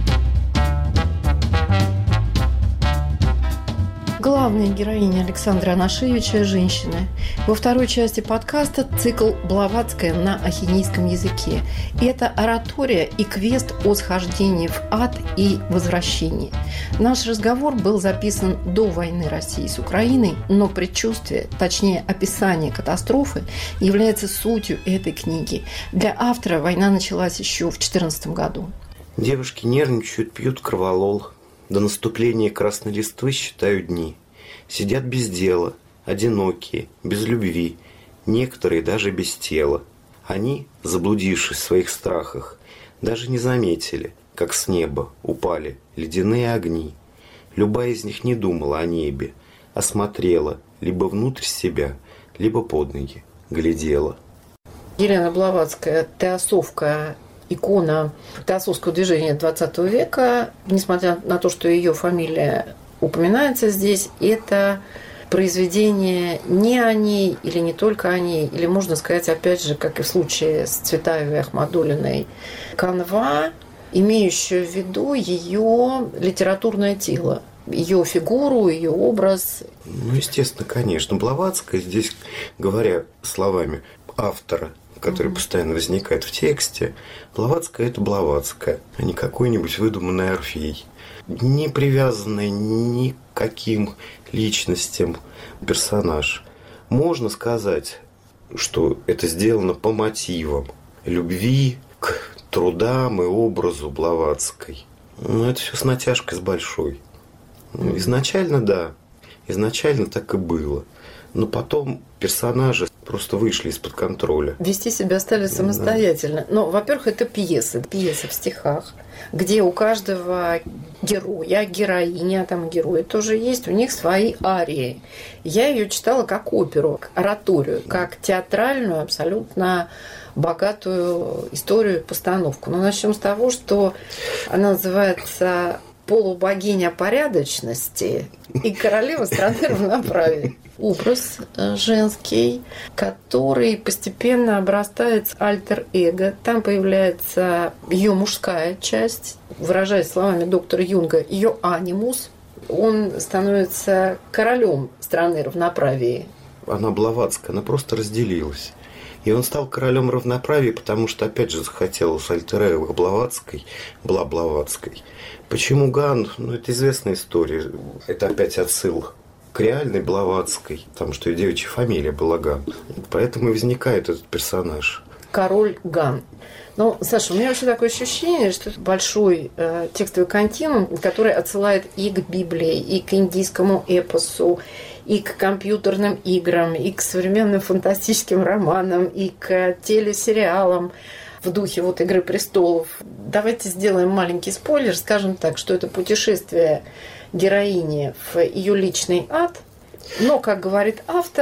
[SPEAKER 1] Главная героиня Александра Анашевича – женщина. Во второй части подкаста цикл «Блаватская» на ахинейском языке. Это оратория и квест о схождении в ад и возвращении. Наш разговор был записан до войны России с Украиной, но предчувствие, точнее описание катастрофы, является сутью этой книги. Для автора война началась еще в две тысячи четырнадцатом году.
[SPEAKER 9] Девушки нервничают, пьют кроволол. До наступления красной листвы считают дни. Сидят без дела, одинокие, без любви, некоторые даже без тела. Они, заблудившись в своих страхах, даже не заметили, как с неба упали ледяные огни. Любая из них не думала о небе, а смотрела либо внутрь себя, либо под ноги глядела.
[SPEAKER 1] Елена Блаватская, теософка, икона теософского движения двадцатого века, несмотря на то, что ее фамилия упоминается здесь, это произведение не о ней или не только о ней, или можно сказать, опять же, как и в случае с Цветаевой и Ахмадуллиной, канва, имеющая в виду ее литературное тело, ее фигуру, ее образ.
[SPEAKER 9] Ну, естественно, конечно. Блаватская здесь, говоря словами автора, который mm-hmm. постоянно возникает в тексте, Блаватская – это Блаватская, а не какой-нибудь выдуманный Орфей. Не привязанный ни к каким личностям персонаж. Можно сказать, что это сделано по мотивам любви к трудам и образу Блаватской. Но это все с натяжкой с большой. Изначально, да, изначально так и было. Но потом персонажи просто вышли из-под контроля.
[SPEAKER 1] Вести себя стали самостоятельно. Да. Но, во-первых, это пьесы. Пьесы в стихах, где у каждого героя, героиня, там герои тоже есть, у них свои арии. Я ее читала как оперу, как ораторию, как театральную, абсолютно богатую историю, постановку. Но начнем с того, что она называется «Полубогиня порядочности» и «Королева страны равноправия». Образ женский, который постепенно обрастает альтер-эго. Там появляется ее мужская часть, выражаясь словами доктора Юнга, ее анимус. Он становится королем страны равноправия.
[SPEAKER 9] Она Блаватская, она просто разделилась. И он стал королем равноправия, потому что, опять же, захотелось альтер-эго Блаватской, была Блаватской. Почему Ган? Ну, это известная история. Это опять отсыл к реальной Блаватской, потому что ее девичья фамилия была Ган. Поэтому и возникает этот персонаж.
[SPEAKER 1] Король Ган. Ну, Саша, у меня вообще такое ощущение, что это большой э, текстовый континуум, который отсылает и к Библии, и к индийскому эпосу, и к компьютерным играм, и к современным фантастическим романам, и к телесериалам в духе вот «Игры престолов». Давайте сделаем маленький спойлер, скажем так, что это путешествие героини в ее личный ад, но, как говорит автор,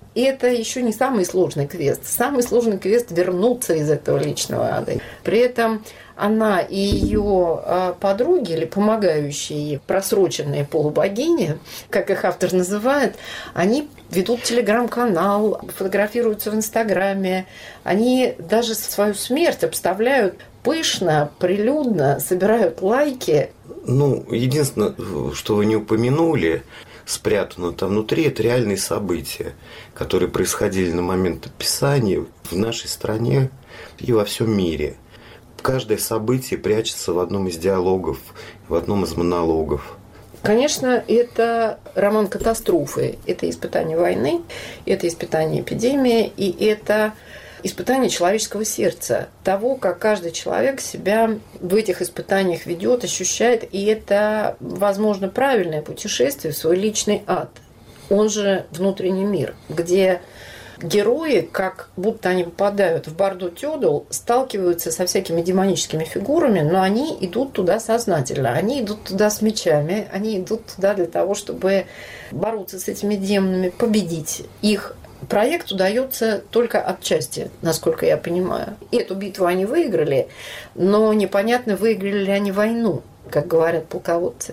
[SPEAKER 1] это еще не самый сложный квест. Самый сложный квест – вернуться из этого личного ада. При этом она и ее подруги, или помогающие ей, просроченные полубогини, как их автор называет, они ведут телеграм-канал, фотографируются в Инстаграме. Они даже свою смерть обставляют пышно, прилюдно, собирают лайки.
[SPEAKER 9] Ну, единственное, что вы не упомянули, спрятано там внутри, это реальные события, которые происходили на момент описания в нашей стране и во всем мире. Каждое событие прячется в одном из диалогов, в одном из монологов.
[SPEAKER 1] Конечно, это роман катастрофы. Это испытание войны, это испытание эпидемии, и это испытание человеческого сердца. Того, как каждый человек себя в этих испытаниях ведет, ощущает. И это, возможно, правильное путешествие в свой личный ад. Он же внутренний мир, где герои, как будто они попадают в Барду Тёдл, сталкиваются со всякими демоническими фигурами, но они идут туда сознательно. Они идут туда с мечами, они идут туда для того, чтобы бороться с этими демонами, победить их. Проект удается только отчасти, насколько я понимаю. Эту битву они выиграли, но непонятно, выиграли ли они войну, как говорят полководцы.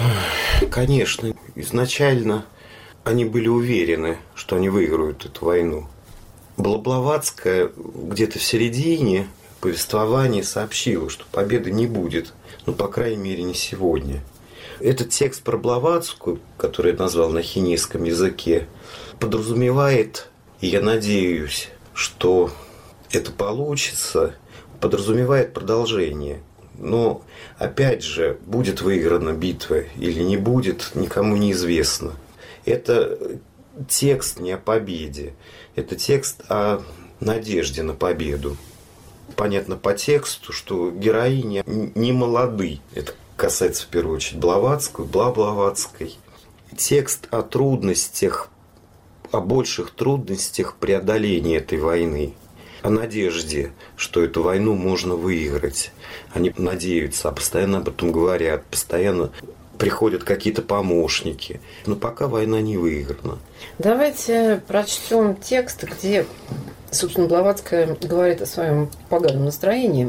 [SPEAKER 9] Конечно, изначально они были уверены, что они выиграют эту войну. Блаблаватская где-то в середине повествования сообщила, что победы не будет, ну, по крайней мере, не сегодня. Этот текст про Блаватскую, который я назвал на хинейском языке, подразумевает, и я надеюсь, что это получится, подразумевает продолжение. Но, опять же, будет выиграна битва или не будет, никому не известно. Это текст не о победе, это текст о надежде на победу. Понятно по тексту, что героини не молоды. Это касается в первую очередь Блаватской, Бла-Блаватской. Текст о трудностях, о больших трудностях преодоления этой войны, о надежде, что эту войну можно выиграть. Они надеются, постоянно об этом говорят, постоянно приходят какие-то помощники. Но пока война не выиграна.
[SPEAKER 1] Давайте прочтем текст, где, собственно, Блаватская говорит о своем поганом настроении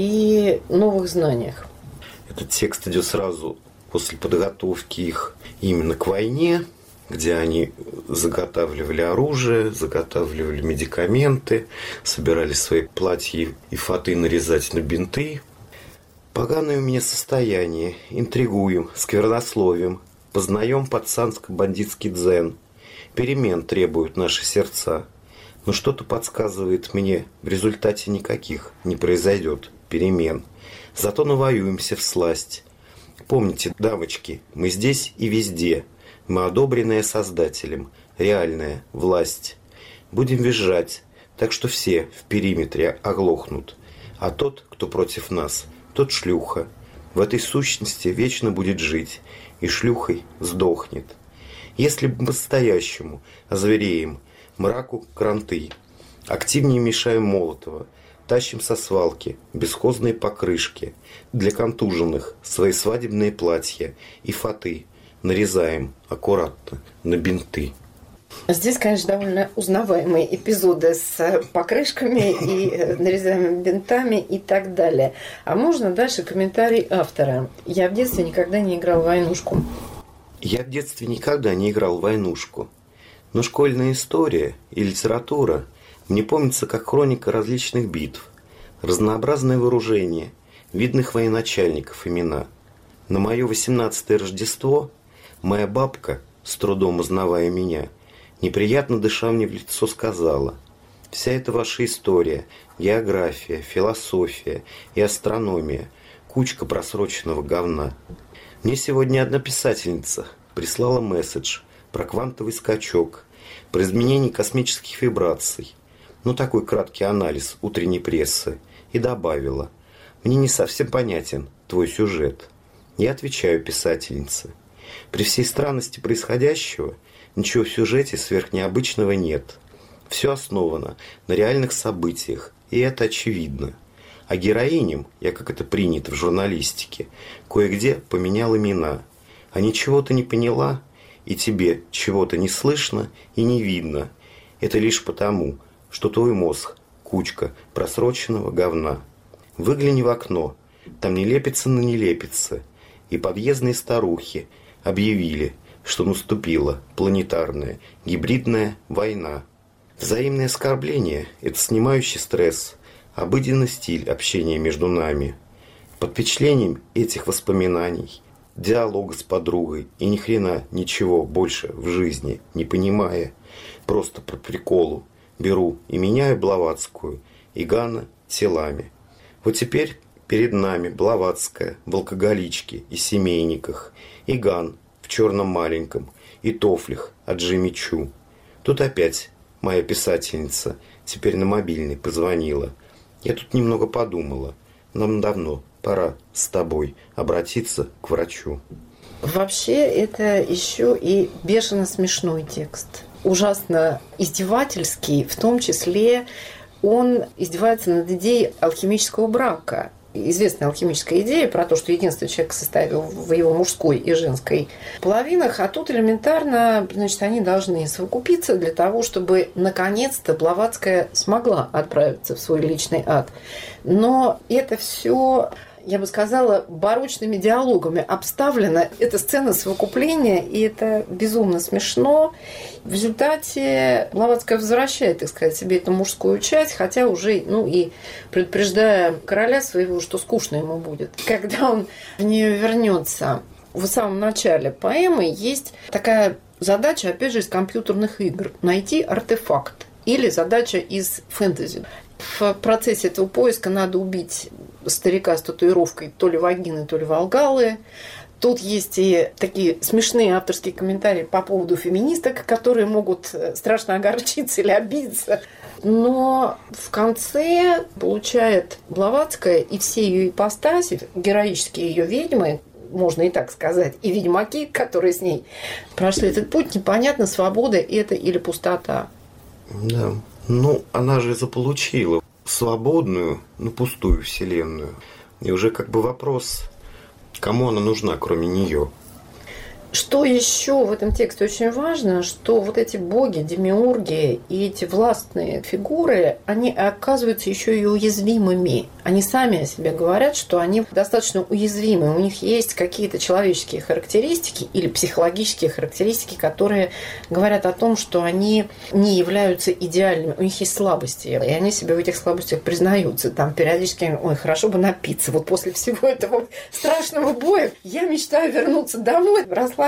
[SPEAKER 1] и новых знаниях.
[SPEAKER 9] Этот текст идет сразу после подготовки их именно к войне, где они заготавливали оружие, заготавливали медикаменты, собирали свои платья и фаты нарезать на бинты. Поганое у меня состояние, интригуем, сквернословим, познаем пацанско-бандитский дзен. Перемен требуют наши сердца. Но что-то подсказывает мне, в результате никаких не произойдет перемен. Зато навоюемся всласть. Помните, дамочки, мы здесь и везде. Мы одобренные Создателем, реальная власть. Будем визжать, так что все в периметре оглохнут. А тот, кто против нас, тот шлюха. В этой сущности вечно будет жить, и шлюхой сдохнет. Если бы по-настоящему озвереем, мраку кранты, активнее мешаем Молотова, тащим со свалки бесхозные покрышки, для контуженных свои свадебные платья и фаты нарезаем аккуратно на бинты.
[SPEAKER 1] Здесь, конечно, довольно узнаваемые эпизоды с покрышками и нарезаемыми бинтами и так далее. А можно дальше комментарий автора. Я в детстве никогда не играл в войнушку.
[SPEAKER 9] Я в детстве никогда не играл в войнушку. Но школьная история и литература мне помнится как хроника различных битв, разнообразное вооружение, видных военачальников имена. На мое восемнадцатое Рождество моя бабка, с трудом узнавая меня, неприятно дыша мне в лицо, сказала: «Вся эта ваша история, география, философия и астрономия – кучка просроченного говна». Мне сегодня одна писательница прислала месседж про квантовый скачок, про изменение космических вибраций, ну такой краткий анализ утренней прессы, и добавила: «Мне не совсем понятен твой сюжет». Я отвечаю писательнице: при всей странности происходящего ничего в сюжете сверхнеобычного нет. Все основано на реальных событиях, и это очевидно. А героиням, я как это принято в журналистике, кое-где поменял имена. А ничего ты не поняла, и тебе чего-то не слышно и не видно. Это лишь потому, что твой мозг – кучка просроченного говна. Выгляни в окно, там не лепится на не лепится, и подъездные старухи объявили, что наступила планетарная гибридная война. Взаимное оскорбление – это снимающий стресс, обыденный стиль общения между нами. Под впечатлением этих воспоминаний, диалога с подругой и ни хрена ничего больше в жизни не понимая, просто по приколу беру и меняю Блаватскую и Гана телами. Вот теперь перед нами Блаватская в алкоголичке и семейниках, и Ган в черном маленьком, и тофлях от Джимми Чу. Тут опять моя писательница теперь на мобильный позвонила. Я тут немного подумала. Нам давно пора с тобой обратиться к врачу.
[SPEAKER 1] Вообще, это еще и бешено смешной текст. Ужасно издевательский, в том числе он издевается над идеей алхимического брака. Известная алхимическая идея про то, что единственный человек состоит в его мужской и женской половинах, а тут элементарно, значит, они должны совокупиться для того, чтобы наконец-то Блаватская смогла отправиться в свой личный ад. Но это все, я бы сказала, барочными диалогами обставлена эта сцена совокупления, и это безумно смешно. В результате Блаватская возвращает, так сказать, себе эту мужскую часть, хотя уже, ну и предупреждая короля своего, что скучно ему будет, когда он в нее вернется. В самом начале поэмы есть такая задача, опять же, из компьютерных игр – найти артефакт, или задача из фэнтези. В процессе этого поиска надо убить старика с татуировкой то ли вагины, то ли волгалы. Тут есть и такие смешные авторские комментарии по поводу феминисток, которые могут страшно огорчиться или обидеться. Но в конце получает Блаватская и все ее ипостаси, героические ее ведьмы, можно и так сказать, и ведьмаки, которые с ней прошли этот путь, непонятно, свобода это или пустота.
[SPEAKER 9] Да. Ну, она же заполучила свободную, но пустую вселенную. И уже как бы вопрос, кому она нужна, кроме нее.
[SPEAKER 1] Что еще в этом тексте очень важно, что вот эти боги, демиурги и эти властные фигуры, они оказываются еще и уязвимыми. Они сами о себе говорят, что они достаточно уязвимы. У них есть какие-то человеческие характеристики или психологические характеристики, которые говорят о том, что они не являются идеальными. У них есть слабости, и они себе в этих слабостях признаются. Там периодически, ой, хорошо бы напиться. Вот после всего этого страшного боя я мечтаю вернуться домой, расслабиться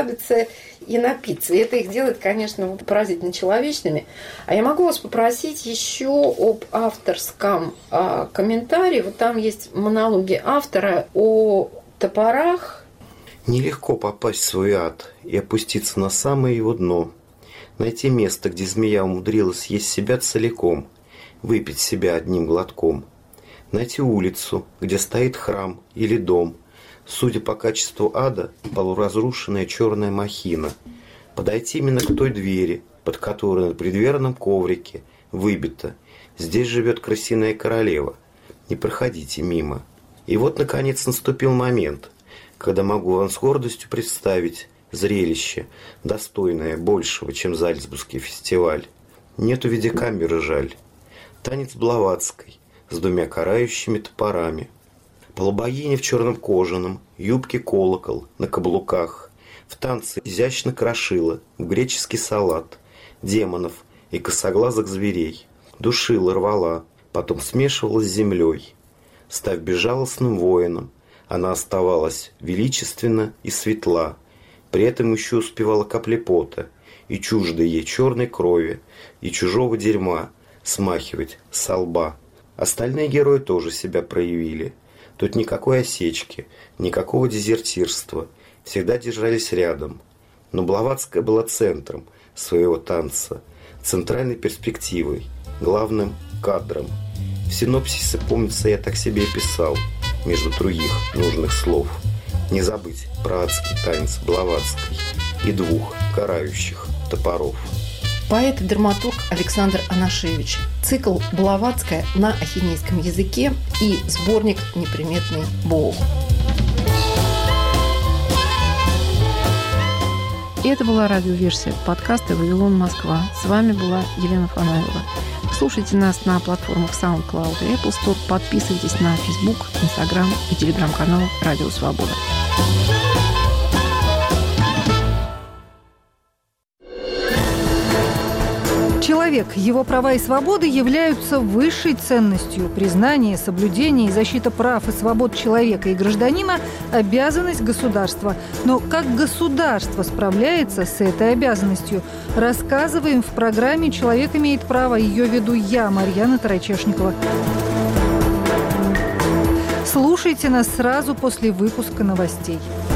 [SPEAKER 1] и напиться. И это их делает, конечно, поразительно человечными. А я могу вас попросить еще об авторском а, комментарии. Вот там есть монологи автора о топорах.
[SPEAKER 9] Нелегко попасть в свой ад и опуститься на самое его дно. Найти место, где змея умудрилась съесть себя целиком, выпить себя одним глотком. Найти улицу, где стоит храм или дом, судя по качеству ада, полуразрушенная черная махина. Подойти именно к той двери, под которой на предверном коврике выбито: «Здесь живет крысиная королева. Не проходите мимо». И вот, наконец, наступил момент, когда могу вам с гордостью представить зрелище, достойное большего, чем Зальцбургский фестиваль. Нету видеокамеры, жаль. Танец Блаватской с двумя карающими топорами. Полубогиня в черном кожаном, юбке колокол, на каблуках, в танце изящно крошила в греческий салат демонов и косоглазых зверей, душила, рвала, потом смешивала с землей. Став безжалостным воином, она оставалась величественна и светла, при этом еще успевала капли пота и чуждой ей черной крови и чужого дерьма смахивать со лба. Остальные герои тоже себя проявили. Тут никакой осечки, никакого дезертирства, всегда держались рядом. Но Блаватская была центром своего танца, центральной перспективой, главным кадром. В синопсисе, помнится, я так себе и писал, между других нужных слов. Не забыть про адский танец Блаватской и двух карающих топоров.
[SPEAKER 1] Поэт и драматург Александр Анашевич. Цикл «Блаватская» на ахинейском языке и сборник «Неприметный Бог». И это была радиоверсия подкаста «Вавилон, Москва». С вами была Елена Фанайлова. Слушайте нас на платформах SoundCloud и Apple Store. Подписывайтесь на Facebook, Instagram и телеграм-канал «Радио Свобода».
[SPEAKER 10] Человек, его права и свободы являются высшей ценностью. Признание, соблюдение и защита прав и свобод человека и гражданина – обязанность государства. Но как государство справляется с этой обязанностью? Рассказываем в программе «Человек имеет право». Ее веду я, Марьяна Тарачешникова. Слушайте нас сразу после выпуска новостей.